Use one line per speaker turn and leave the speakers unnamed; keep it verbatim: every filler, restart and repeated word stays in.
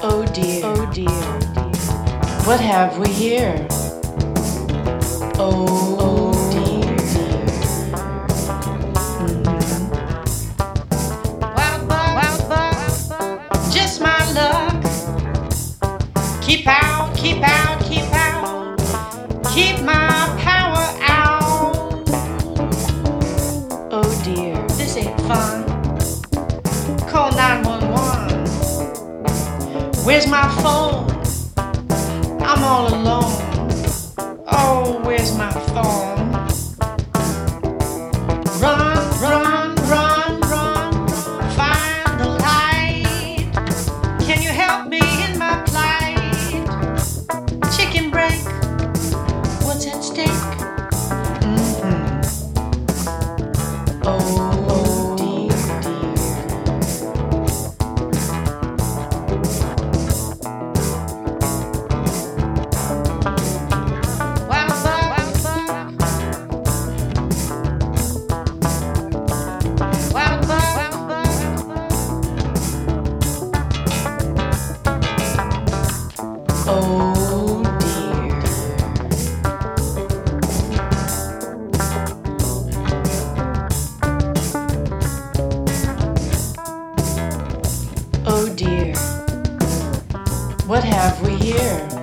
Oh dear, oh dear, what have we here? Oh, oh dear. Mm-hmm. Wild bug, wild bug, just my luck. Keep out, keep out, keep out, keep my power out. Oh dear, this ain't fun. Call nine one one. Where's my phone? I'm all alone. Oh, where's my phone? Run, run, run, run, find the light. Can you help me in my plight? Chicken break, what's at stake? Mm-hmm. Oh, oh dear, dear. Wild bug, wild bug. Wild bug, wild bug. Oh dear. Oh dear, what have we here?